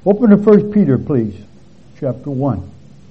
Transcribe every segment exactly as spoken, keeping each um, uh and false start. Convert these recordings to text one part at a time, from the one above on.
Open to First Peter, please, chapter one.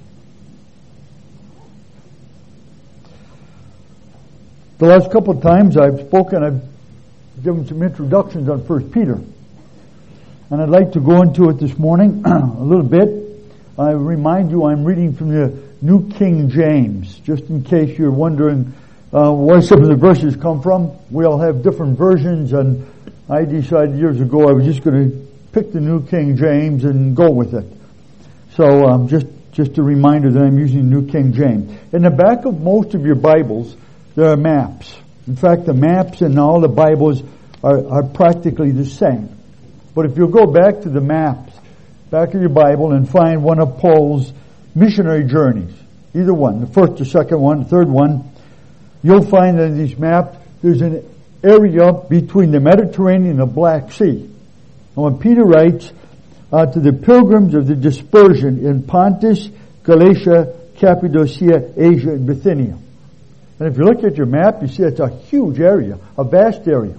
The last couple of times I've spoken, I've given some introductions on First Peter. And I'd like to go into it this morning a little bit. I remind you I'm reading from the New King James, just in case you're wondering uh, where some of the verses come from. We all have different versions, and I decided years ago I was just going to pick the New King James and go with it. So um, just, just a reminder that I'm using New King James. In the back of most of your Bibles, there are maps. In fact, the maps in all the Bibles are, are practically the same. But if you'll go back to the maps, back of your Bible, and find one of Paul's missionary journeys, either one, the first, the second one, the third one, you'll find that in these maps, there's an area between the Mediterranean and the Black Sea. And when Peter writes, uh, to the pilgrims of the dispersion in Pontus, Galatia, Cappadocia, Asia, and Bithynia. And if you look at your map, you see it's a huge area, a vast area,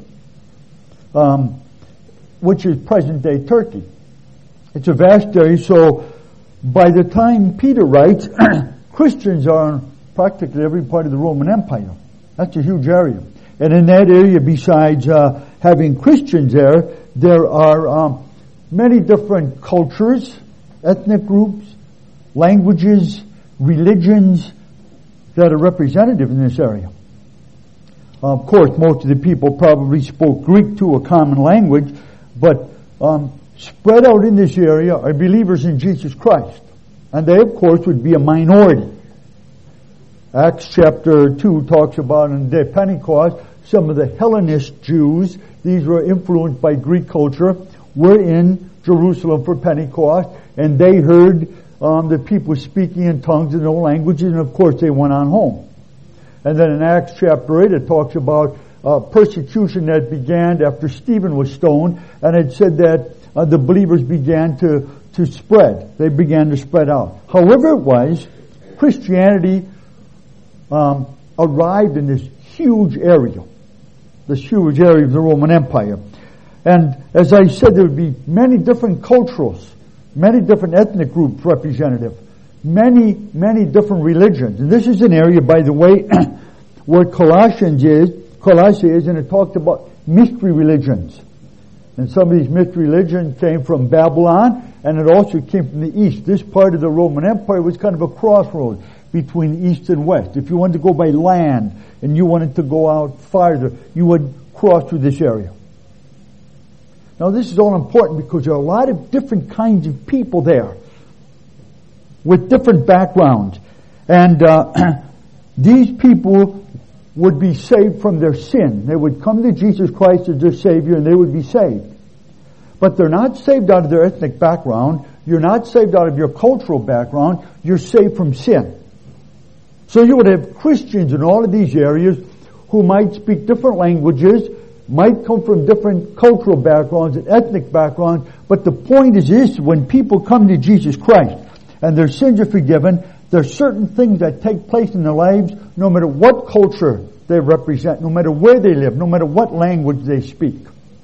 um, which is present-day Turkey. It's a vast area, so by the time Peter writes, Christians are in practically every part of the Roman Empire. That's a huge area. And in that area, besides uh, having Christians there, there are um, many different cultures, ethnic groups, languages, religions, that are representative in this area. Uh, of course, most of the people probably spoke Greek to a common language, but um, spread out in this area are believers in Jesus Christ. And they, of course, would be a minority. Acts chapter two talks about in the day of Pentecost, some of the Hellenist Jews, these were influenced by Greek culture, were in Jerusalem for Pentecost, and they heard Um, the people speaking in tongues in their languages, and of course they went on home. And then in Acts chapter eight it talks about uh, persecution that began after Stephen was stoned, and it said that uh, the believers began to, to spread. They began to spread out. However it was, Christianity um, arrived in this huge area, this huge area of the Roman Empire. And as I said, there would be many different cultures, many different ethnic groups representative, many, many different religions. And this is an area, by the way, where Colossians is, Colossae is, and it talked about mystery religions. And some of these mystery religions came from Babylon, and it also came from the east. This part of the Roman Empire was kind of a crossroads between east and west. If you wanted to go by land, and you wanted to go out farther, you would cross through this area. Now this is all important because there are a lot of different kinds of people there with different backgrounds. And uh, these people would be saved from their sin. They would come to Jesus Christ as their Savior and they would be saved. But they're not saved out of their ethnic background. You're not saved out of your cultural background. You're saved from sin. So you would have Christians in all of these areas who might speak different languages, might come from different cultural backgrounds and ethnic backgrounds, but the point is this: when people come to Jesus Christ and their sins are forgiven, there are certain things that take place in their lives no matter what culture they represent, no matter where they live, no matter what language they speak.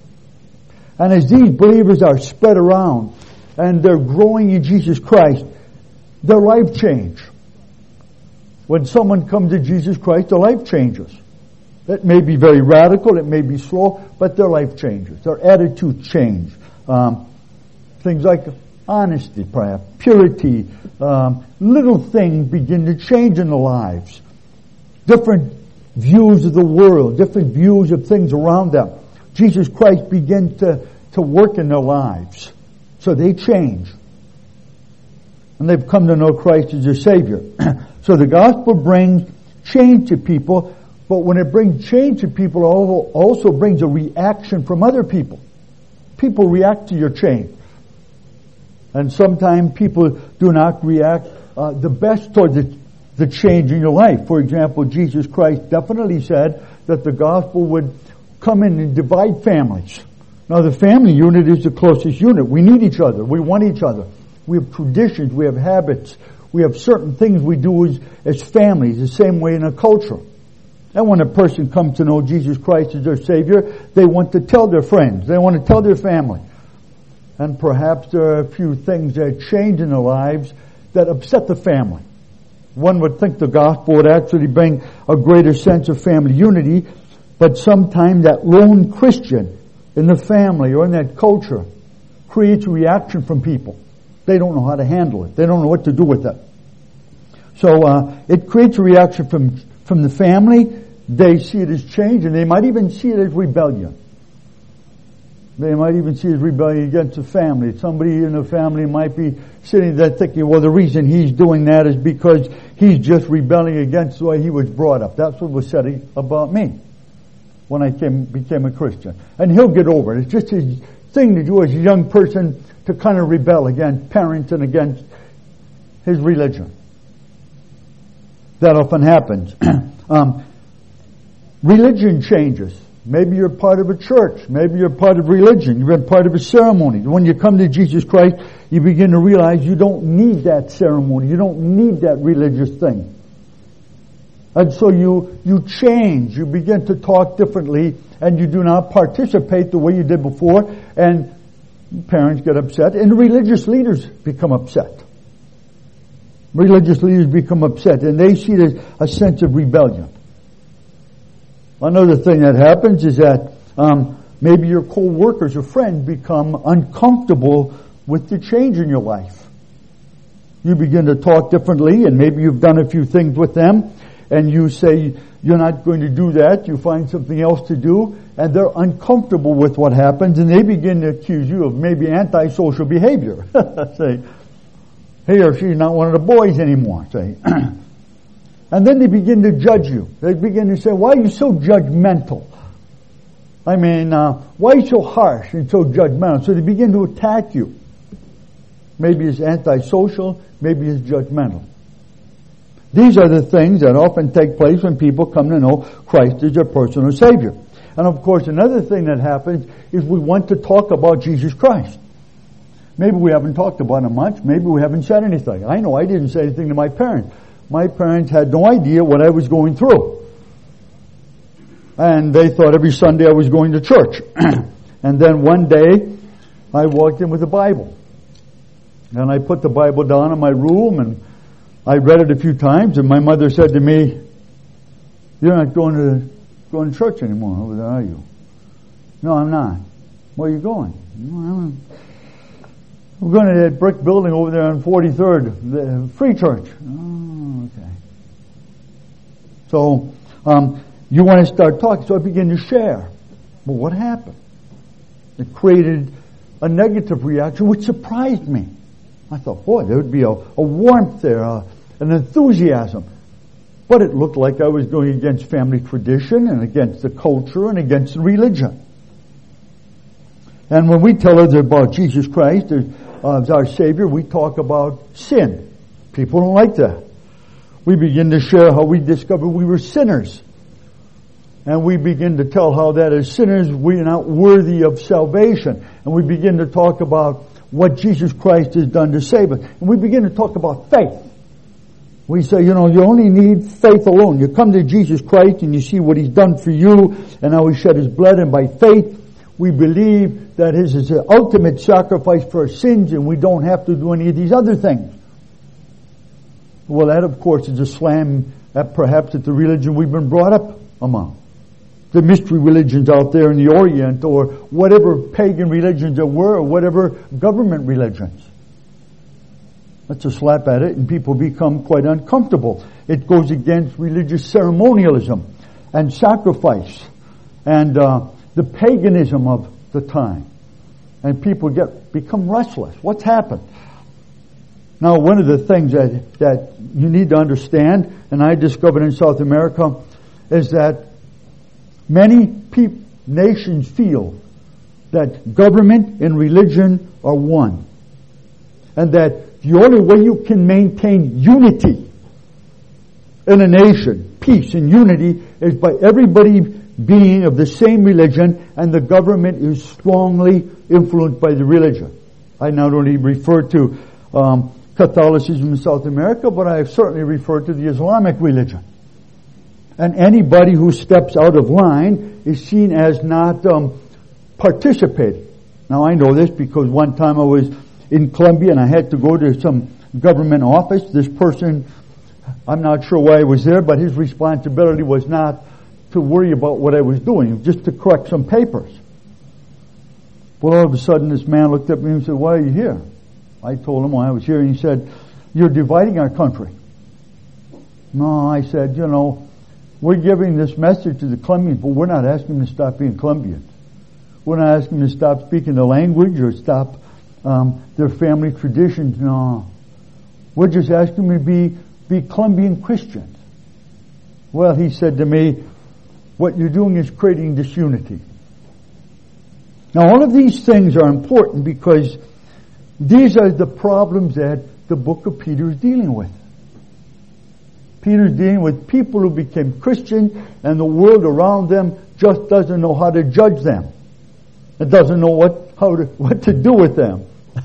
And as these believers are spread around and they're growing in Jesus Christ, their life change. When someone comes to Jesus Christ, their life changes. It may be very radical, it may be slow, but their life changes. Their attitude change. Um, things like honesty, perhaps, purity, um, little things begin to change in their lives. Different views of the world, different views of things around them. Jesus Christ begins to, to work in their lives. So they change. And they've come to know Christ as their Savior. So the gospel brings change to people. But when it brings change to people, it also brings a reaction from other people. People react to your change. And sometimes people do not react uh, the best toward the, the change in your life. For example, Jesus Christ definitely said that the gospel would come in and divide families. Now the family unit is the closest unit. We need each other. We want each other. We have traditions. We have habits. We have certain things we do as, as families, the same way in a culture. And when a person comes to know Jesus Christ as their Savior, they want to tell their friends. They want to tell their family. and perhaps there are a few things that change in their lives that upset the family. One would think the gospel would actually bring a greater sense of family unity, but sometimes that lone Christian in the family or in that culture creates a reaction from people. They don't know how to handle it. They don't know what to do with it. So uh, it creates a reaction from from the family. They see it as change, and they might even see it as rebellion. They might even see it as rebellion against the family. Somebody in the family might be sitting there thinking, well, the reason he's doing that is because he's just rebelling against the way he was brought up. That's what was said about me when I came, became a Christian. And he'll get over it. It's just his thing to do as a young person to kind of rebel against parents and against his religion. That often happens. um, religion changes. Maybe you're part of a church. Maybe you're part of religion. You've been part of a ceremony. When you come to Jesus Christ, you begin to realize you don't need that ceremony. You don't need that religious thing. And so you, you change. You begin to talk differently, and you do not participate the way you did before, and parents get upset, and religious leaders become upset. Religious leaders become upset, and they see it as a sense of rebellion. Another thing that happens is that um, maybe your co-workers or friends become uncomfortable with the change in your life. You begin to talk differently, and maybe you've done a few things with them, and you say you're not going to do that. You find something else to do, and they're uncomfortable with what happens, and they begin to accuse you of maybe antisocial behavior. Say, he or she's not one of the boys anymore. Say. And then they begin to judge you. They begin to say, why are you so judgmental? I mean, uh, why are you so harsh and so judgmental? So they begin to attack you. Maybe it's antisocial, maybe it's judgmental. These are the things that often take place when people come to know Christ as their personal Savior. And of course, another thing that happens is we want to talk about Jesus Christ. Maybe we haven't talked about Him much. Maybe we haven't said anything. I know I didn't say anything to my parents. My parents had no idea what I was going through. And they thought every Sunday I was going to church. And then one day, I walked in with a Bible. And I put the Bible down in my room, and I read it a few times, and my mother said to me, you're not going to going to church anymore over there, are you? No, I'm not. Where are you going? We're going to that brick building over there on forty-third, the free church. Oh, okay. So, um, you want to start talking. So I begin to share. Well, what happened? It created a negative reaction, which surprised me. I thought, boy, there would be a, a warmth there, uh, an enthusiasm. But it looked like I was going against family tradition and against the culture and against the religion. And when we tell others about Jesus Christ as uh, our Savior, we talk about sin. People don't like that. We begin to share how we discovered we were sinners. And we begin to tell how that as sinners we are not worthy of salvation. And we begin to talk about what Jesus Christ has done to save us. And we begin to talk about faith. We say, you know, you only need faith alone. You come to Jesus Christ and you see what He's done for you and how He shed His blood, and by faith we believe that His is the ultimate sacrifice for our sins, and we don't have to do any of these other things. Well, that of course is a slam at perhaps at the religion we've been brought up among. The mystery religions out there in the Orient, or whatever pagan religions there were, or whatever government religions. That's a slap at it, and people become quite uncomfortable. It goes against religious ceremonialism and sacrifice and uh, the paganism of the time. And people get become restless. What's happened? Now, one of the things that, that you need to understand, and I discovered in South America, is that many pe- nations feel that government and religion are one. And that the only way you can maintain unity in a nation, peace and unity, is by everybody being of the same religion, and the government is strongly influenced by the religion. I not only refer to um, Catholicism in South America, but I have certainly referred to the Islamic religion. And anybody who steps out of line is seen as not um, participating Now I know this because one time I was in Colombia and I had to go to some government office. This person, I'm not sure why I was there, but his responsibility was not to worry about what I was doing, just to correct some papers. Well, all of a sudden this man looked at me and said, "Why are you here?" I told him why I was here, and he said, "You're dividing our country." No, I said, you know, we're giving this message to the Colombians, but we're not asking them to stop being Colombians. We're not asking them to stop speaking the language or stop um, their family traditions. No. We're just asking them to be, be Colombian Christians. Well, he said to me, what you're doing is creating disunity. Now, all of these things are important because these are the problems that the book of Peter is dealing with. Peter's dealing with people who became Christians and the world around them just doesn't know how to judge them. It doesn't know what how to what to do with them.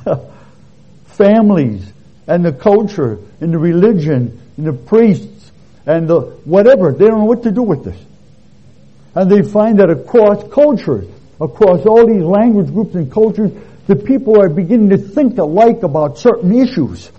Families and the culture and the religion and the priests and the whatever, they don't know what to do with this. And they find that across cultures, across all these language groups and cultures, the people are beginning to think alike about certain issues.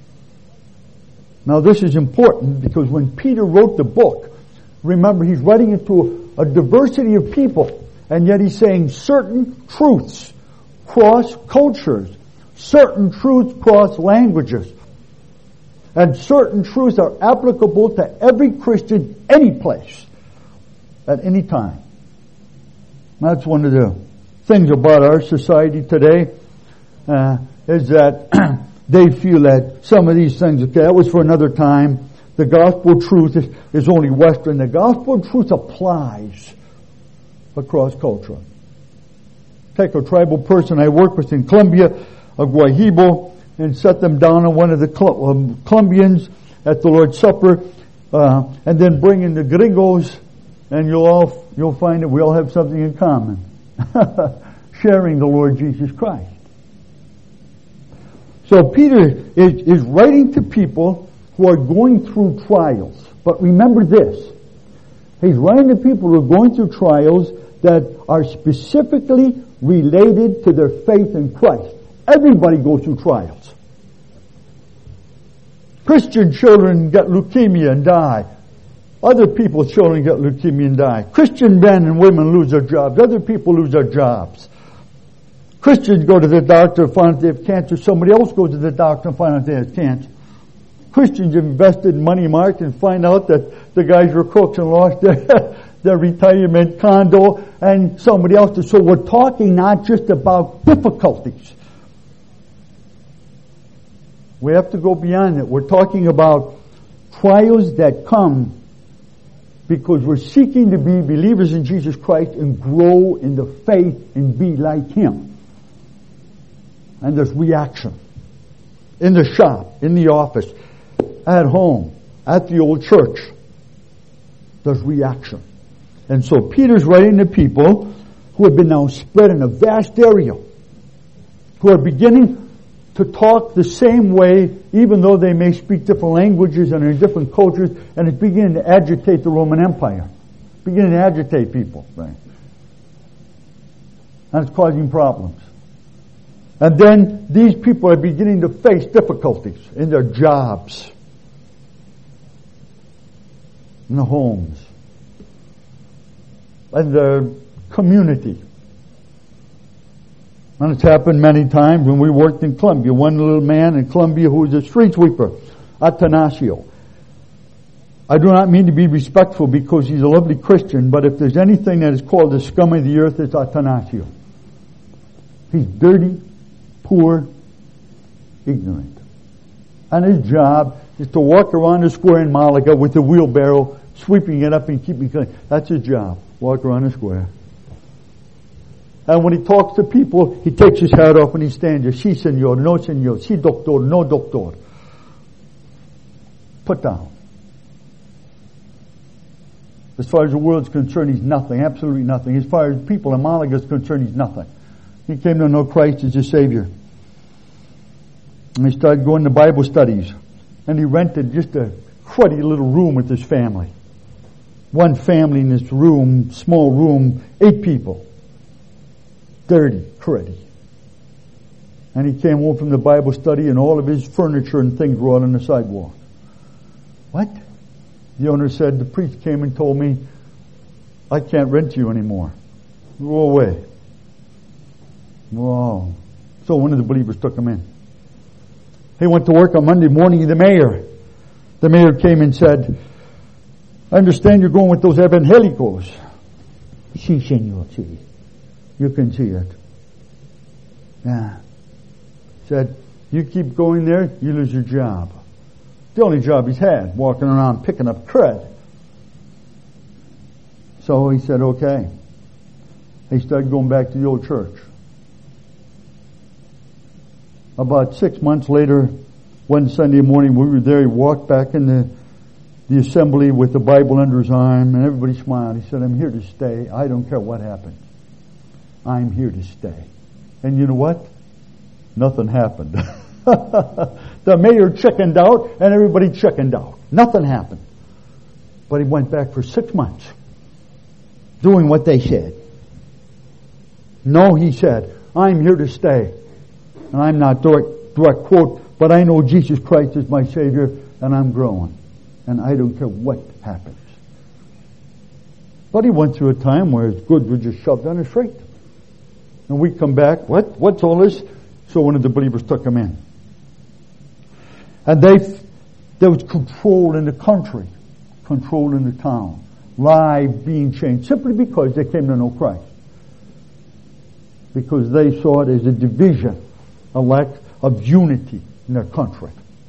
Now this is important because when Peter wrote the book, remember he's writing it to a, a diversity of people, and yet he's saying certain truths cross cultures, certain truths cross languages, and certain truths are applicable to every Christian any place, at any time. That's one of the things about our society today, uh, is that they feel that some of these things, okay, that was for another time. The gospel truth is, is only Western. The gospel truth applies across culture. Take a tribal person I work with in Colombia, a Guahibo, and set them down on one of the Col- um, Colombians at the Lord's Supper, uh, and then bring in the gringos, and you'll all you'll find that we all have something in common, sharing the Lord Jesus Christ. So Peter is, is writing to people who are going through trials. But remember this. He's writing to people who are going through trials that are specifically related to their faith in Christ. Everybody goes through trials. Christian children get leukemia and die. Other people's children get leukemia and die. Christian men and women lose their jobs. Other people lose their jobs. Christians go to the doctor and find out they have cancer. Somebody else goes to the doctor and find out they have cancer. Christians invested in money market and find out that the guys were crooks and lost their, their retirement condo, and somebody else did. So we're talking not just about difficulties. We have to go beyond it. We're talking about trials that come because we're seeking to be believers in Jesus Christ and grow in the faith and be like Him. And there's reaction. In the shop, in the office, at home, at the old church, there's reaction. And so Peter's writing to people who have been now spread in a vast area, who are beginning to talk the same way, even though they may speak different languages and are in different cultures, and it's beginning to agitate the Roman Empire. Beginning to agitate people. Right? And it's causing problems. And then these people are beginning to face difficulties in their jobs, in the homes, in their community. And it's happened many times when we worked in Colombia. One little man in Colombia who was a street sweeper, Atanasio. I do not mean to be respectful because he's a lovely Christian, but if there's anything that is called the scum of the earth, it's Atanasio. He's dirty, poor, ignorant. And his job is to walk around the square in Malaga with a wheelbarrow, sweeping it up and keeping it clean. That's his job. Walk around the square. And when he talks to people, he takes his hat off and he stands there. Si, senor. No, senor. Si, doctor. No, doctor. Put down. As far as the world is concerned, he's nothing. Absolutely nothing. As far as people in Malaga is concerned, he's nothing. He came to know Christ as his Savior. And he started going to Bible studies. And he rented just a cruddy little room with his family. One family in this room, small room, eight people. Dirty, cruddy. And he came home from the Bible study and all of his furniture and things were all on the sidewalk. What? The owner said, the priest came and told me, I can't rent you anymore. Go away. Wow. So one of the believers took him in. He went to work on Monday morning. The mayor, the mayor came and said, I understand you're going with those evangelicals. Sí, señor, sí. You can see it. Yeah. Said, you keep going there, you lose your job. The only job he's had, walking around picking up crud. So he said, okay. He started going back to the old church. About six months later, one Sunday morning we were there, he walked back in the, the assembly with the Bible under his arm, and everybody smiled. He said, I'm here to stay. I don't care what happens. I'm here to stay. And you know what? Nothing happened. The mayor chickened out, and everybody chickened out. Nothing happened. But he went back for six months, doing what they said. No, he said, I'm here to stay. And I'm not direct, direct quote, but I know Jesus Christ is my Savior, and I'm growing. And I don't care what happens. But he went through a time where his goods were just shoved on his freight. And we come back, what? What's all this? So one of the believers took him in. And they, there was control in the country, control in the town, lives being changed, simply because they came to know Christ. Because they saw it as a division, a lack of unity in their country.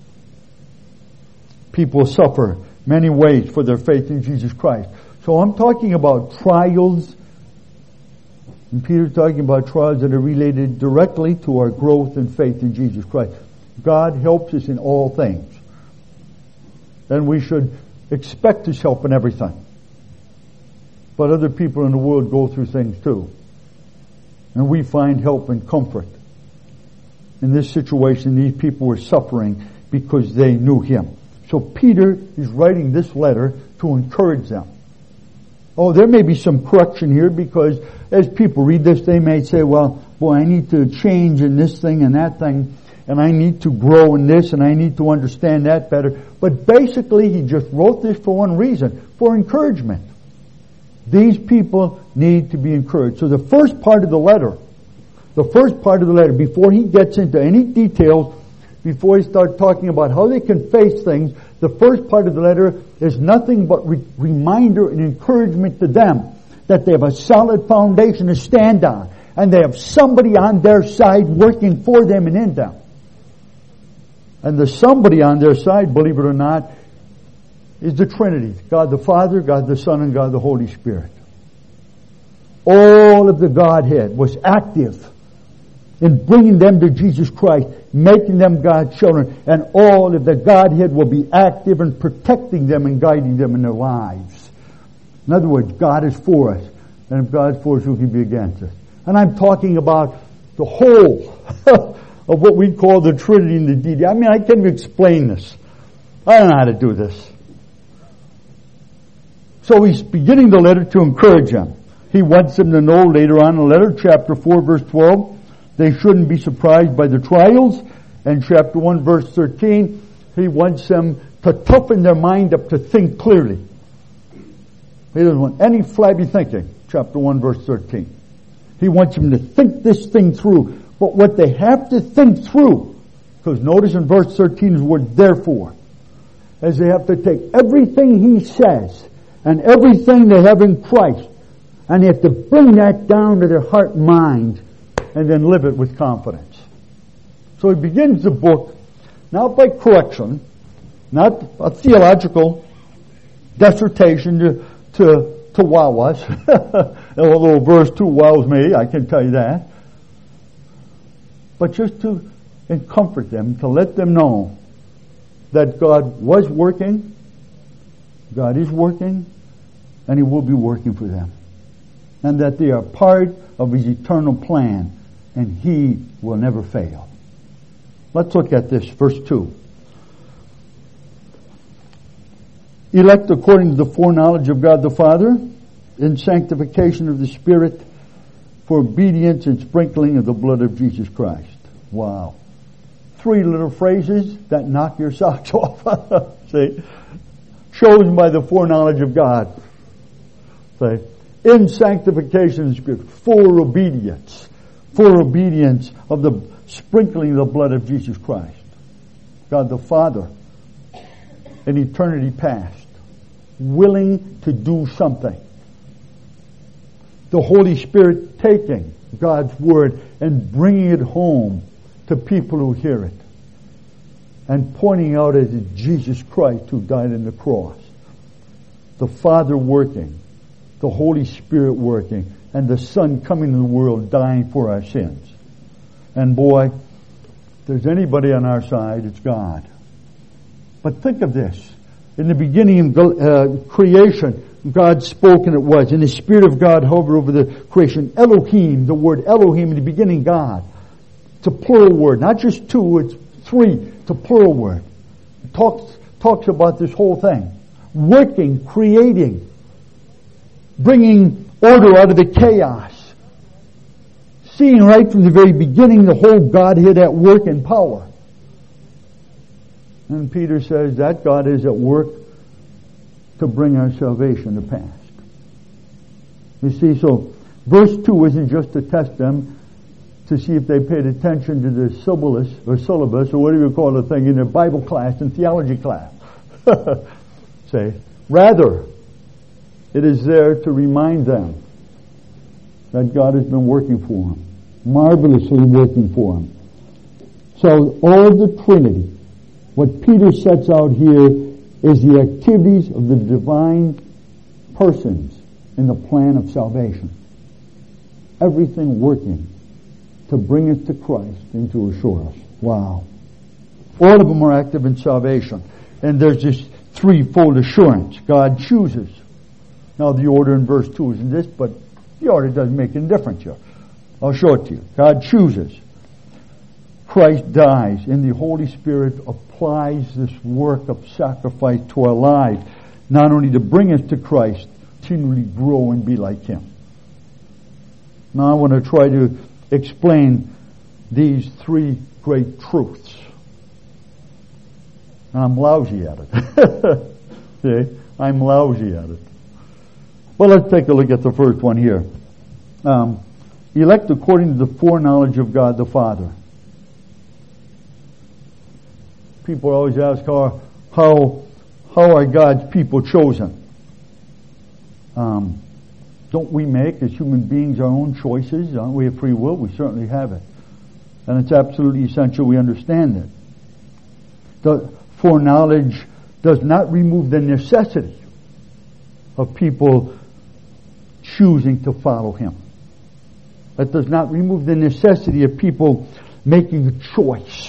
People suffer many ways for their faith in Jesus Christ. So I'm talking about trials, and Peter's talking about trials that are related directly to our growth in faith in Jesus Christ. God helps us in all things. And we should expect His help in everything. But other people in the world go through things too. And we find help and comfort. In this situation, these people were suffering because they knew Him. So Peter is writing this letter to encourage them. Oh, there may be some correction here, because as people read this, they may say, well, boy, I need to change in this thing and that thing, and I need to grow in this, and I need to understand that better. But basically, he just wrote this for one reason, for encouragement. These people need to be encouraged. So the first part of the letter, the first part of the letter, before he gets into any details, before he starts talking about how they can face things, the first part of the letter is nothing but re- reminder and encouragement to them that they have a solid foundation to stand on, and they have somebody on their side working for them and in them. And the somebody on their side, believe it or not, is the Trinity. God the Father, God the Son, and God the Holy Spirit. All of the Godhead was active in bringing them to Jesus Christ, making them God's children, and all of the Godhead will be active in protecting them and guiding them in their lives. In other words, God is for us, and if God's for us, who can be against us? And I'm talking about the whole of what we call the Trinity and the Deity. I mean, I can't even explain this. I don't know how to do this. So he's beginning the letter to encourage them. He wants them to know later on in the letter, chapter four, verse twelve, they shouldn't be surprised by the trials. And chapter one, verse thirteen, he wants them to toughen their mind up to think clearly. He doesn't want any flabby thinking. Chapter one, verse thirteen. He wants them to think this thing through. But what they have to think through, because notice in verse thirteen is the word therefore, as they have to take everything he says and everything they have in Christ, and they have to bring that down to their heart and mind, and then live it with confidence. So he begins the book not by correction, not a theological dissertation to to, to wow us. Although verse two wows me, I can tell you that. But just to comfort them, to let them know that God was working, God is working, and He will be working for them. And that they are part of His eternal plan, and He will never fail. Let's look at this, verse two. Elect according to the foreknowledge of God the Father, in sanctification of the Spirit, for obedience and sprinkling of the blood of Jesus Christ. Wow. Three little phrases that knock your socks off. See? Chosen by the foreknowledge of God. See? In sanctification in Scripture. For obedience. For obedience of the sprinkling of the blood of Jesus Christ. God the Father, in eternity past, willing to do something. The Holy Spirit taking God's Word and bringing it home to people who hear it. And pointing out as Jesus Christ who died on the cross. The Father working. The Holy Spirit working. And the Son coming to the world dying for our sins. And boy, if there's anybody on our side, it's God. But think of this. In the beginning of uh, creation, God spoke and it was. And the Spirit of God hovered over the creation. Elohim, the word Elohim in the beginning, God. It's a plural word. Not just two, it's three. It's a plural word. It talks, talks about this whole thing. Working, creating. Bringing order out of the chaos. Seeing right from the very beginning the whole Godhead at work in power. And Peter says that God is at work to bring our salvation to pass. You see, so verse two isn't just to test them to see if they paid attention to the syllabus or syllabus or whatever you call the thing in their Bible class and theology class. Say, rather, it is there to remind them that God has been working for them, marvelously working for them. So all of the Trinity, what Peter sets out here is the activities of the divine persons in the plan of salvation. Everything working to bring us to Christ and to assure us. Wow. All of them are active in salvation. And there's this threefold assurance. God chooses. Now the order in verse two isn't this, but the order doesn't make any difference here. I'll show it to you. God chooses. Christ dies, and the Holy Spirit applies this work of sacrifice to our lives, not only to bring us to Christ, continually grow and be like Him. Now I want to try to explain these three great truths. I'm lousy at it. See? I'm lousy at it. Well, let's take a look at the first one here. Um, elect according to the foreknowledge of God the Father. People always ask how how how are God's people chosen? Um, don't we make, as human beings, our own choices? Aren't we a free will? We certainly have it. And it's absolutely essential we understand it. The foreknowledge does not remove the necessity of people choosing to follow Him. It does not remove the necessity of people making a choice.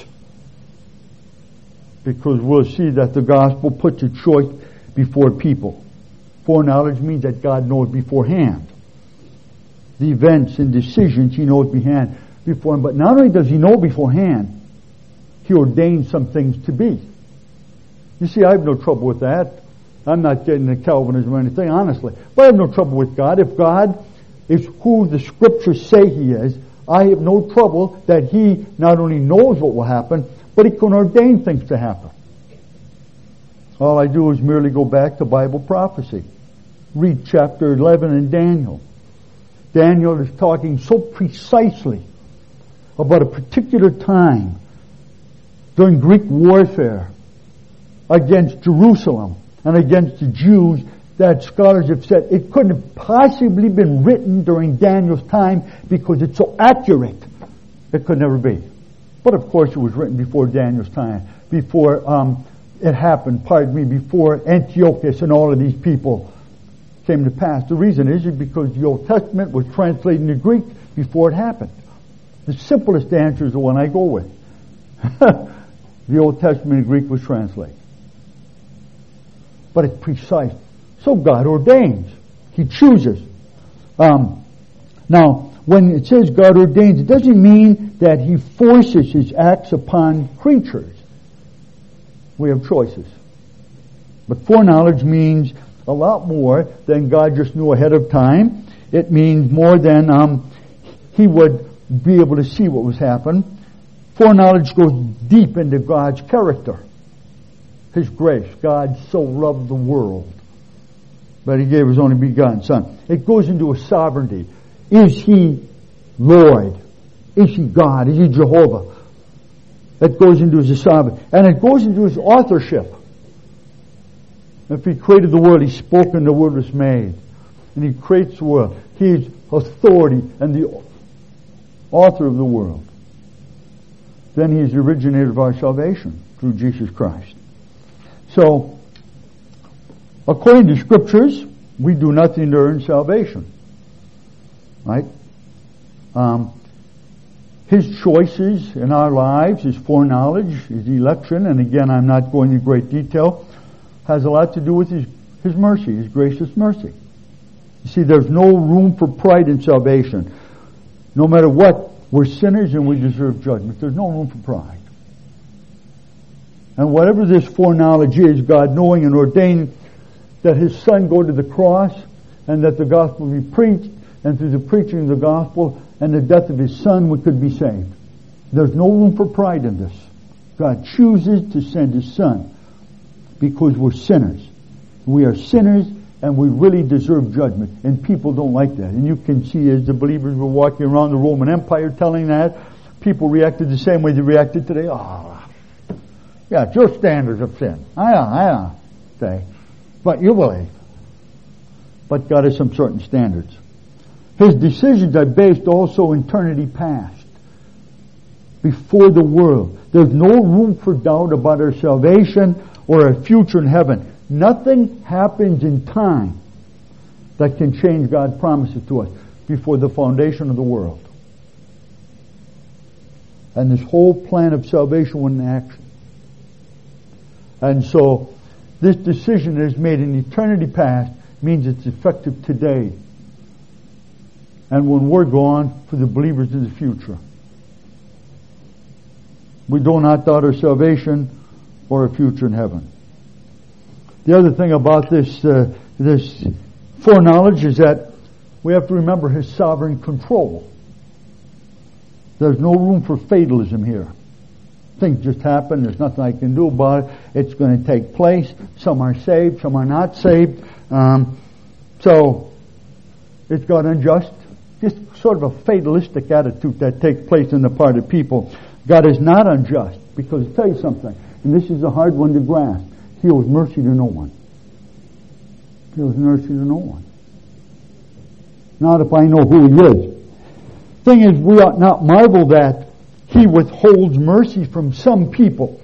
Because we'll see that the gospel puts a choice before people. Foreknowledge means that God knows beforehand. The events and decisions He knows beforehand. beforehand. But not only does He know beforehand, He ordains some things to be. You see, I have no trouble with that. I'm not getting into Calvinism or anything, honestly. But I have no trouble with God. If God is who the Scriptures say He is, I have no trouble that He not only knows what will happen, but He can ordain things to happen. All I do is merely go back to Bible prophecy. Read chapter eleven in Daniel. Daniel is talking so precisely about a particular time during Greek warfare against Jerusalem and against the Jews that scholars have said it couldn't have possibly been written during Daniel's time because it's so accurate. It could never be. But of course it was written before Daniel's time, before um, it happened, pardon me, before Antiochus and all of these people came to pass. The reason is, is because the Old Testament was translated into Greek before it happened. The simplest answer is the one I go with. The Old Testament in Greek was translated. But it's precise. So God ordains. He chooses. Um, now, when it says God ordains, it doesn't mean that He forces His acts upon creatures. We have choices. But foreknowledge means a lot more than God just knew ahead of time. It means more than um, He would be able to see what was happening. Foreknowledge goes deep into God's character. His grace. God so loved the world, but He gave His only begotten Son. It goes into His sovereignty. Is He Lord? Is He God? Is He Jehovah? It goes into His sovereignty. And it goes into His authorship. If He created the world, He spoke and the world was made. And He creates the world. He's authority and the author of the world. Then He is the originator of our salvation through Jesus Christ. So, according to Scriptures, we do nothing to earn salvation. Right? Um, His choices in our lives, His foreknowledge, His election, and again I'm not going into great detail, has a lot to do with His, His mercy, His gracious mercy. You see, there's no room for pride in salvation. No matter what, we're sinners and we deserve judgment. There's no room for pride. And whatever this foreknowledge is, God knowing and ordaining that His Son go to the cross and that the gospel be preached, and through the preaching of the gospel and the death of His Son we could be saved. There's no room for pride in this. God chooses to send His Son because we're sinners. We are sinners and we really deserve judgment. And people don't like that. And you can see as the believers were walking around the Roman Empire telling that, people reacted the same way they reacted today. Oh, yeah, it's your standards of sin. I know, I know, say. But you believe. But God has some certain standards. His decisions are based also in eternity past. Before the world. There's no room for doubt about our salvation or our future in heaven. Nothing happens in time that can change God's promises to us before the foundation of the world. And this whole plan of salvation went in action. And so, this decision that is made in eternity past means it's effective today. And when we're gone, for the believers in the future. We do not doubt our salvation or our future in heaven. The other thing about this uh, this foreknowledge is that we have to remember His sovereign control. There's no room for fatalism here. Things just happen. There's nothing I can do about it. It's going to take place. Some are saved. Some are not saved. Um, so, it's got unjust. Just sort of a fatalistic attitude that takes place in the part of people. God is not unjust. Because I'll tell you something. And this is a hard one to grasp. He owes mercy to no one. He owes mercy to no one. Not if I know who He is. Thing is, we ought not marvel that He withholds mercy from some people.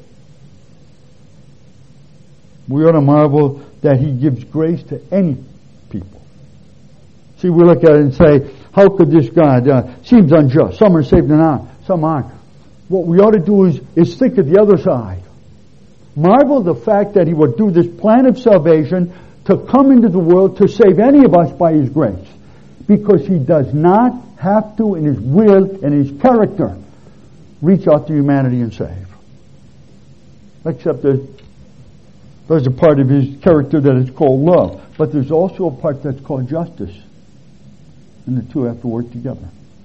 We ought to marvel that He gives grace to any people. See, we look at it and say, how could this God, uh, seems unjust. Some are saved and not, some aren't. What we ought to do is, is think of the other side. Marvel the fact that He would do this plan of salvation to come into the world to save any of us by His grace. Because He does not have to, in His will and His character, reach out to humanity and save. Except that there's a part of His character that is called love. But there's also a part that's called justice. And the two have to work together.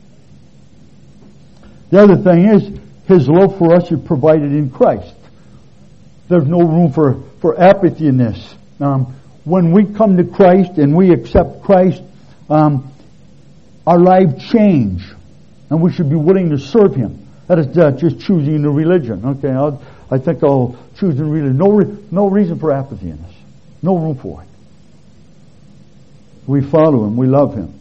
The other thing is, His love for us is provided in Christ. There's no room for, for apathy in this. Um, when we come to Christ and we accept Christ, um, our lives change. And we should be willing to serve Him. That is uh, just choosing a religion. Okay, I'll, I think I'll choose a religion. No, re- no reason for apathy in this. No room for it. We follow Him. We love Him.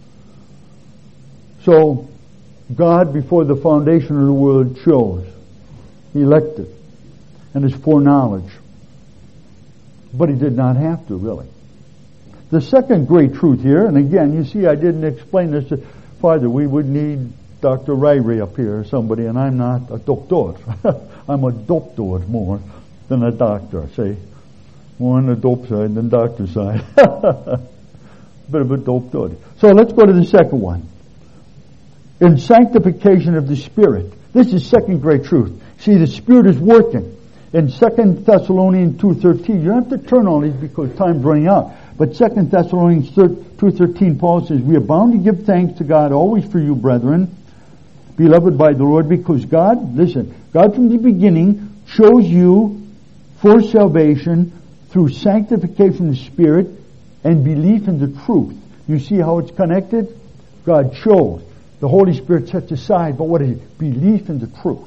So, God, before the foundation of the world, chose, He elected, and His foreknowledge. But He did not have to, really. The second great truth here, and again, you see, I didn't explain this farther. We would need Doctor Ryrie up here or somebody, and I'm not a doctor. I'm a doctor more than a doctor, see? More on the dope side than doctor side. Bit of a doctor. So let's go to the second one. In sanctification of the Spirit. This is second great truth. See, the Spirit is working. In Second Thessalonians two thirteen, you don't have to turn on these because time's running out. But Second Thessalonians two thirteen, Paul says, we are bound to give thanks to God always for you, brethren, beloved by the Lord, because God, listen, God from the beginning chose you for salvation through sanctification of the Spirit and belief in the truth. You see how it's connected? God chose. The Holy Spirit sets aside, but what is it? Belief in the truth.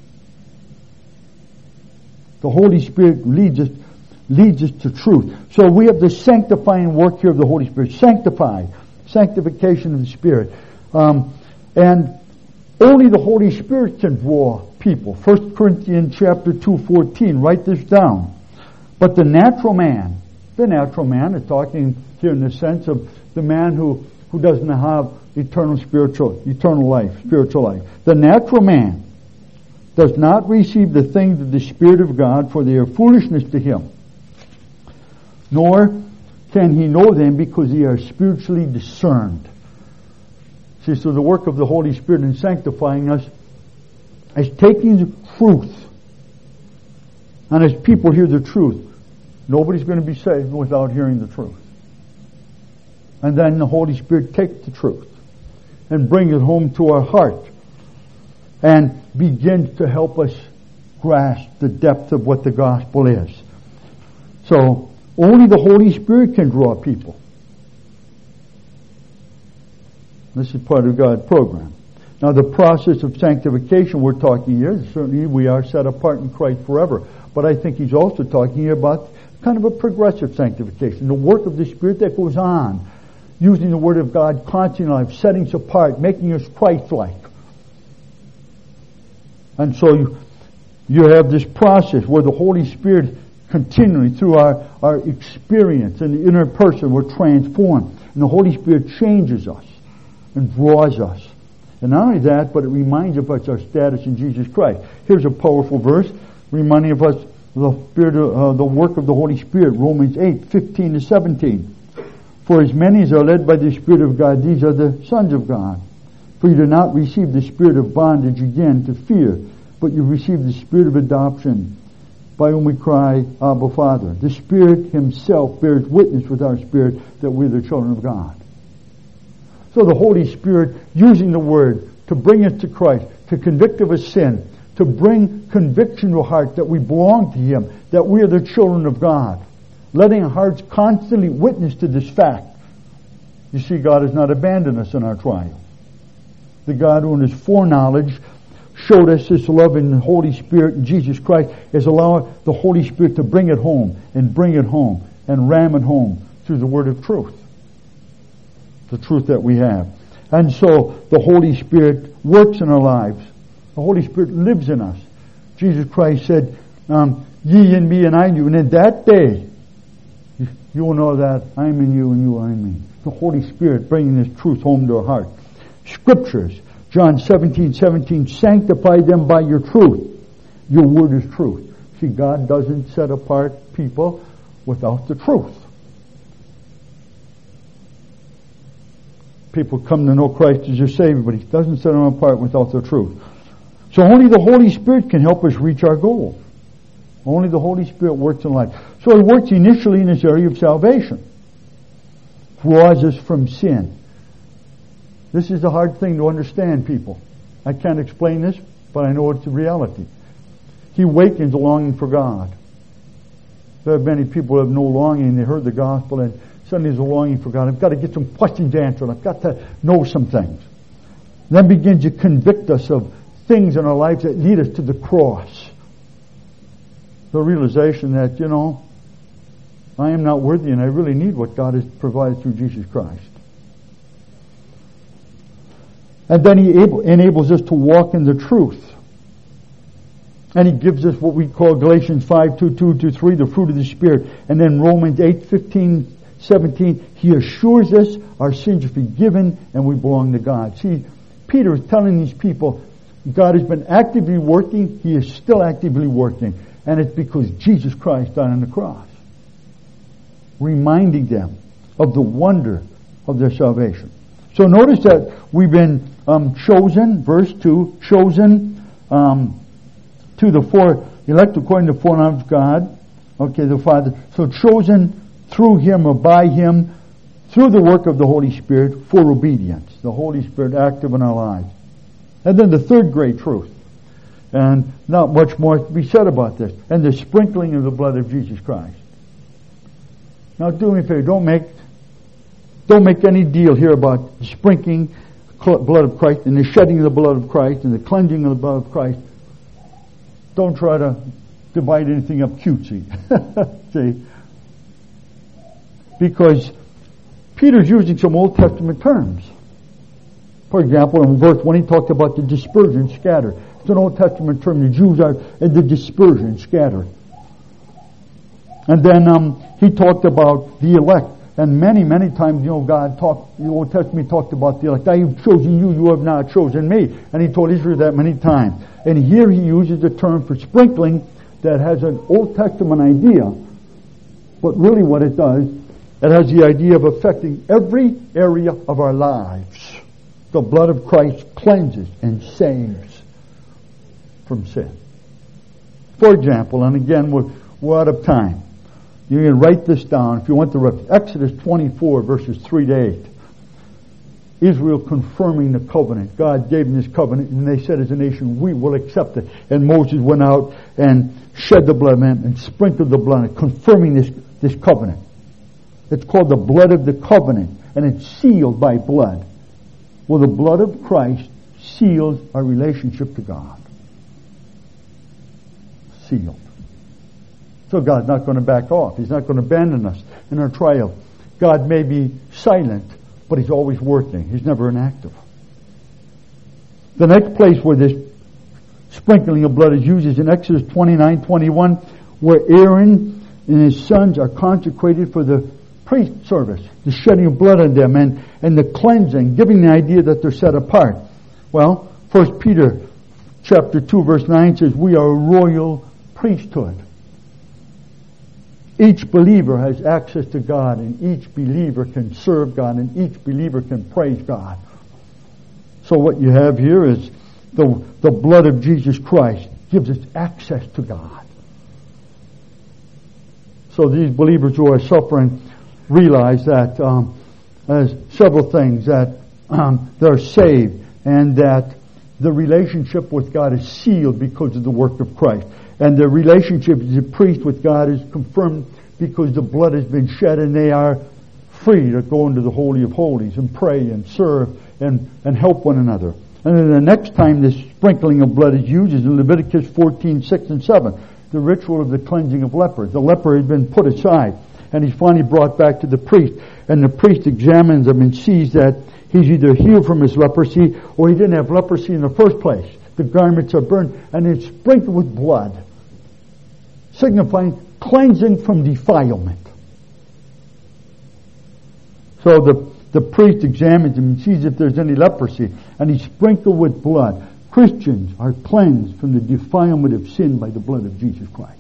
The Holy Spirit leads us, leads us to truth. So we have the sanctifying work here of the Holy Spirit. Sanctified. Sanctification of the Spirit. Um, and only the Holy Spirit can draw people. First Corinthians chapter two fourteen. Write this down. But the natural man, the natural man is talking here in the sense of the man who, who doesn't have eternal spiritual, eternal life, spiritual life. The natural man does not receive the things of the Spirit of God, for they are foolishness to him. Nor can he know them, because they are spiritually discerned. See, so the work of the Holy Spirit in sanctifying us is taking the truth. And as people hear the truth, nobody's going to be saved without hearing the truth. And then the Holy Spirit takes the truth and brings it home to our heart and begins to help us grasp the depth of what the gospel is. So, only the Holy Spirit can draw people. This is part of God's program. Now, the process of sanctification we're talking here, certainly we are set apart in Christ forever. But I think he's also talking here about kind of a progressive sanctification, the work of the Spirit that goes on, using the Word of God constantly in life, setting us apart, making us Christ-like. And so you, you have this process where the Holy Spirit continually, through our, our experience in the inner person, we're transformed. And the Holy Spirit changes us and draws us. And not only that, but it reminds us of our status in Jesus Christ. Here's a powerful verse reminding of us the spirit, of, uh, the work of the Holy Spirit. Romans eight fifteen to seventeen. For as many as are led by the Spirit of God, these are the sons of God. For you do not receive the spirit of bondage again to fear, but you receive the Spirit of adoption, by whom we cry, Abba, Father. The Spirit Himself bears witness with our spirit that we're the children of God. So the Holy Spirit, using the Word to bring us to Christ, to convict of a sin, to bring conviction to our heart that we belong to Him, that we are the children of God, letting our hearts constantly witness to this fact. You see, God has not abandoned us in our trials. The God who in His foreknowledge showed us His love in the Holy Spirit in Jesus Christ is allowing the Holy Spirit to bring it home and bring it home and ram it home through the word of truth. The truth that we have. And so the Holy Spirit works in our lives. The Holy Spirit lives in us. Jesus Christ said, um, ye in me and I in you. And in that day, you will know that I am in you and you are in me. The Holy Spirit bringing this truth home to our heart. Scriptures, John seventeen seventeen, sanctify them by your truth. Your word is truth. See, God doesn't set apart people without the truth. People come to know Christ as their Savior, but He doesn't set them apart without the truth. So only the Holy Spirit can help us reach our goals. Only the Holy Spirit works in life. So He works initially in this area of salvation. Draws us from sin. This is a hard thing to understand, people. I can't explain this, but I know it's a reality. He wakens a longing for God. There are many people who have no longing. They heard the gospel and suddenly there's a longing for God. I've got to get some questions answered. I've got to know some things. Then begins to convict us of things in our lives that lead us to the cross. The realization that, you know, I am not worthy and I really need what God has provided through Jesus Christ. And then He able, enables us to walk in the truth. And He gives us what we call Galatians five, two, two to three, the fruit of the Spirit. And then Romans eight, fifteen, seventeen, He assures us our sins are forgiven and we belong to God. See, Peter is telling these people, God has been actively working, He is still actively working. And it's because Jesus Christ died on the cross. Reminding them of the wonder of their salvation. So notice that we've been um, chosen, verse two, chosen um, to the fore, elect according to the foreknowledge of God. Okay, the Father. So chosen through Him or by Him, through the work of the Holy Spirit for obedience. The Holy Spirit active in our lives. And then the third great truth, and not much more to be said about this, and the sprinkling of the blood of Jesus Christ. Now do me a favor, don't make don't make any deal here about the sprinkling blood of Christ and the shedding of the blood of Christ and the cleansing of the blood of Christ. Don't try to divide anything up cutesy. See? Because Peter's using some Old Testament terms. For example, in verse one he talked about the dispersion, scattered. It's an Old Testament term. The Jews are in the dispersion, scattered. And then um, he talked about the elect. And many, many times, you know, God talked, the Old Testament talked about the elect. I have chosen you, you have not chosen me. And he told Israel that many times. And here he uses the term for sprinkling that has an Old Testament idea. But really what it does, it has the idea of affecting every area of our lives. The blood of Christ cleanses and saves from sin. For example, and again, we're, we're out of time. You can write this down if you want to read Exodus twenty-four, verses three to eight. Israel confirming the covenant. God gave them this covenant, and they said as a nation, we will accept it. And Moses went out and shed the blood and sprinkled the blood, confirming this, this covenant. It's called the blood of the covenant, and it's sealed by blood. Well, the blood of Christ seals our relationship to God. Sealed. So God's not going to back off. He's not going to abandon us in our trial. God may be silent, but He's always working. He's never inactive. The next place where this sprinkling of blood is used is in Exodus twenty-nine twenty-one, where Aaron and his sons are consecrated for the priest service, the shedding of blood on them, and, and the cleansing, giving the idea that they're set apart. Well, First Peter chapter two, verse nine says, we are a royal priesthood. Each believer has access to God, and each believer can serve God, and each believer can praise God. So what you have here is the, the blood of Jesus Christ gives us access to God. So these believers who are suffering realize that um, there's several things, that um, they're saved, and that the relationship with God is sealed because of the work of Christ. And the relationship as a priest with God is confirmed because the blood has been shed, and they are free to go into the Holy of Holies and pray and serve and, and help one another. And then the next time this sprinkling of blood is used is in Leviticus fourteen, six and seven. The ritual of the cleansing of lepers. The leper has been put aside, and he's finally brought back to the priest. And the priest examines him and sees that he's either healed from his leprosy or he didn't have leprosy in the first place. The garments are burned, and it's sprinkled with blood, signifying cleansing from defilement. So the, the priest examines him and sees if there's any leprosy, and he's sprinkled with blood. Christians are cleansed from the defilement of sin by the blood of Jesus Christ.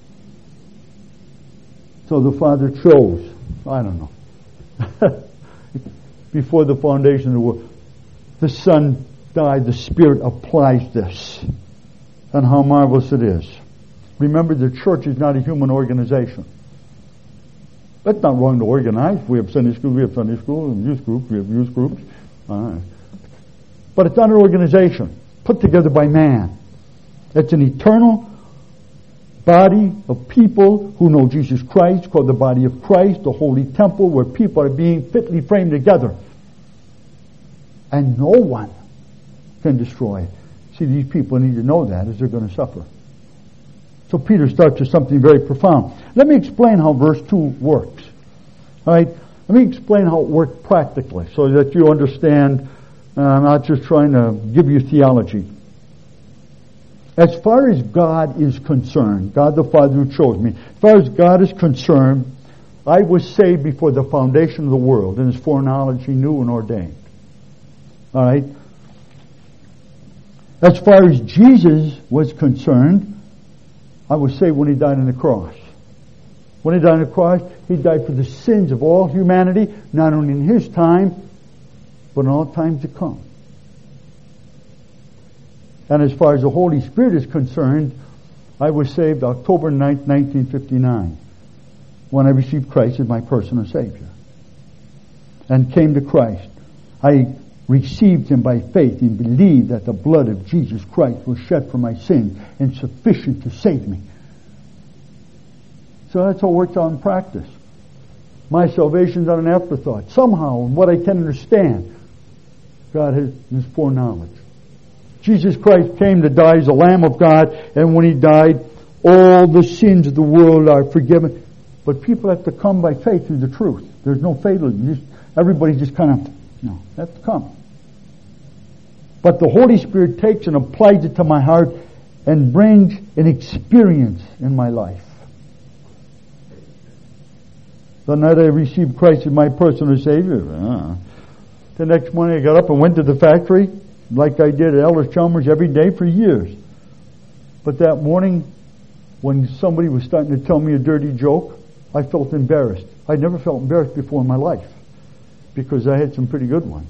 So the Father chose, I don't know, before the foundation of the world, the Son died, the Spirit applies this. And how marvelous it is. Remember, the church is not a human organization. That's not wrong to organize. We have Sunday school, we have Sunday school, and youth group, we have youth groups. All right. But it's not an organization put together by man. It's an eternal body of people who know Jesus Christ, called the body of Christ, the holy temple, where people are being fitly framed together. And no one can destroy it. See, these people need to know that, as they're going to suffer. So Peter starts with something very profound. Let me explain how verse two works. All right? Let me explain how it worked practically so that you understand. uh, I'm not just trying to give you theology. As far as God is concerned, God the Father who chose me, as far as God is concerned, I was saved before the foundation of the world, and His foreknowledge He knew and ordained. All right? As far as Jesus was concerned, I was saved when He died on the cross. When He died on the cross, He died for the sins of all humanity, not only in His time, but in all times to come. And as far as the Holy Spirit is concerned, I was saved October ninth, nineteen fifty-nine, when I received Christ as my personal Savior and came to Christ. I received Him by faith and believed that the blood of Jesus Christ was shed for my sins and sufficient to save me. So that's how it works out in practice. My salvation's not an afterthought. Somehow, in what I can understand, God has His foreknowledge. Jesus Christ came to die as the Lamb of God, and when He died, all the sins of the world are forgiven. But people have to come by faith through the truth. There's no fatalism. Everybody just kind of, you know, have to come. But the Holy Spirit takes and applies it to my heart and brings an experience in my life. The night I received Christ as my personal Savior, uh, the next morning I got up and went to the factory like I did at Ellis-Chalmers every day for years. But that morning, when somebody was starting to tell me a dirty joke, I felt embarrassed. I'd never felt embarrassed before in my life because I had some pretty good ones.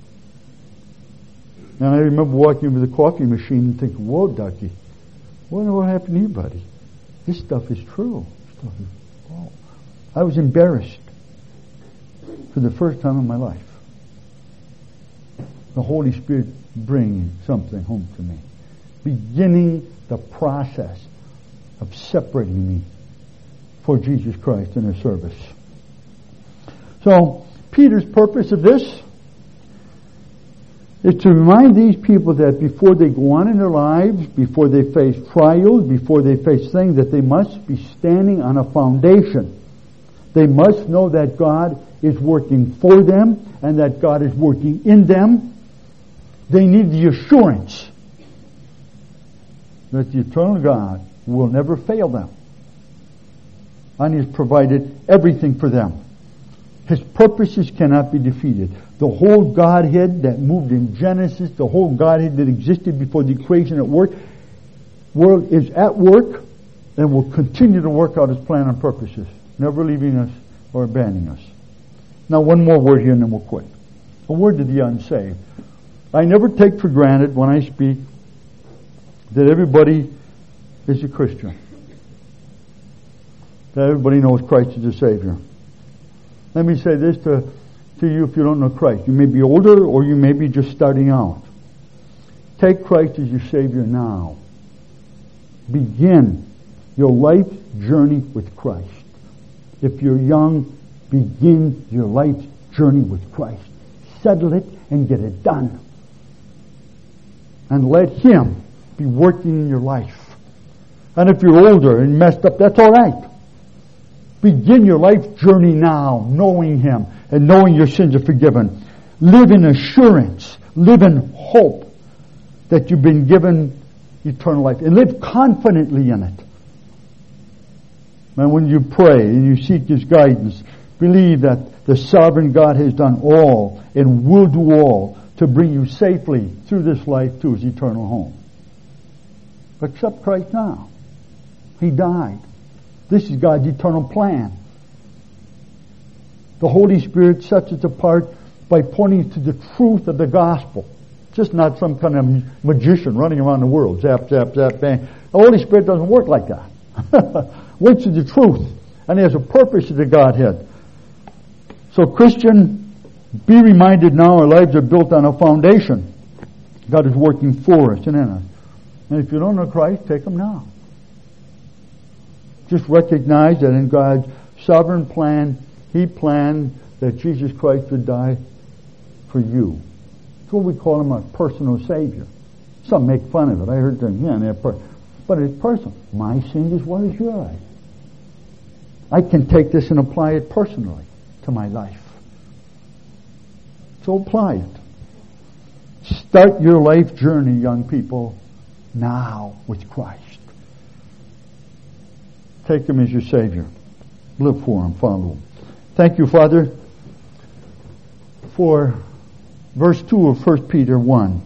And I remember walking over the coffee machine and thinking, whoa, Ducky, what, what happened to you, buddy? This stuff is true. This stuff is, whoa. I was embarrassed for the first time in my life. The Holy Spirit bringing something home to me. Beginning the process of separating me for Jesus Christ in His service. So, Peter's purpose of this is to remind these people that before they go on in their lives, before they face trials, before they face things, that they must be standing on a foundation. They must know that God is working for them and that God is working in them. They need the assurance that the eternal God will never fail them. And He has provided everything for them. His purposes cannot be defeated. The whole Godhead that moved in Genesis, the whole Godhead that existed before the creation at work, world is at work and will continue to work out His plan and purposes, never leaving us or abandoning us. Now one more word here and then we'll quit. A word to the unsaved. I never take for granted when I speak that everybody is a Christian. That everybody knows Christ is the Savior. Let me say this to, to you if you don't know Christ. You may be older or you may be just starting out. Take Christ as your Savior now. Begin your life journey with Christ. If you're young, begin your life journey with Christ. Settle it and get it done. And let Him be working in your life. And if you're older and messed up, that's all right. Begin your life journey now, knowing Him and knowing your sins are forgiven. Live in assurance. Live in hope that you've been given eternal life. And live confidently in it. And when you pray and you seek His guidance, believe that the sovereign God has done all and will do all to bring you safely through this life to His eternal home. Accept Christ now. He died. This is God's eternal plan. The Holy Spirit sets us apart by pointing to the truth of the gospel. Just not some kind of magician running around the world. Zap, zap, zap, bang. The Holy Spirit doesn't work like that. Works to the truth. And He has a purpose to the Godhead. So Christian, be reminded now our lives are built on a foundation. God is working for us and in us. And if you don't know Christ, take Him now. Just recognize that in God's sovereign plan, He planned that Jesus Christ would die for you. That's what we call Him, a personal Savior. Some make fun of it. I heard them, yeah, they're per- but it's personal. My sins as well as yours. I can take this and apply it personally to my life. So apply it. Start your life journey, young people, now with Christ. Take Him as your Savior. Live for Him. Follow Him. Thank you, Father, for verse two of First Peter one.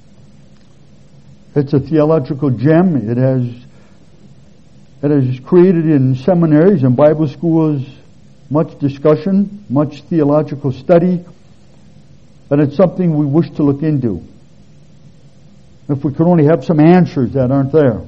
It's a theological gem. It has it is created in seminaries and Bible schools, much discussion, much theological study, and it's something we wish to look into. If we could only have some answers that aren't there.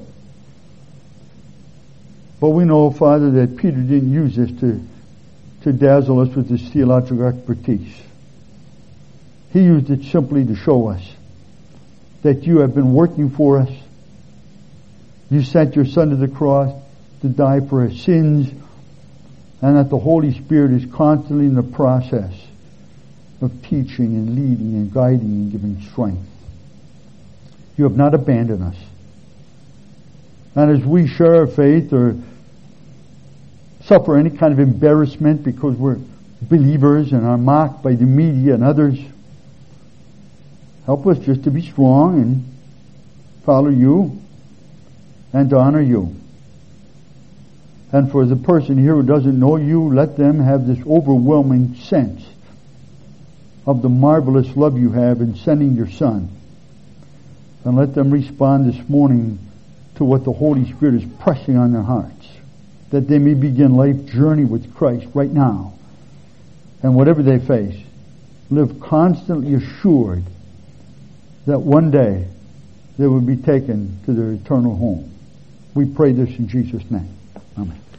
But we know, Father, that Peter didn't use this to, to dazzle us with his theological expertise. He used it simply to show us that you have been working for us. You sent your Son to the cross to die for our sins, and that the Holy Spirit is constantly in the process of teaching and leading and guiding and giving strength. You have not abandoned us. And as we share our faith or suffer any kind of embarrassment because we're believers and are mocked by the media and others, help us just to be strong and follow you and to honor you. And for the person here who doesn't know you, let them have this overwhelming sense of the marvelous love you have in sending your Son. And let them respond this morning to what the Holy Spirit is pressing on their hearts, that they may begin life journey with Christ right now. And whatever they face, live constantly assured that one day they will be taken to their eternal home. We pray this in Jesus' name. Amen.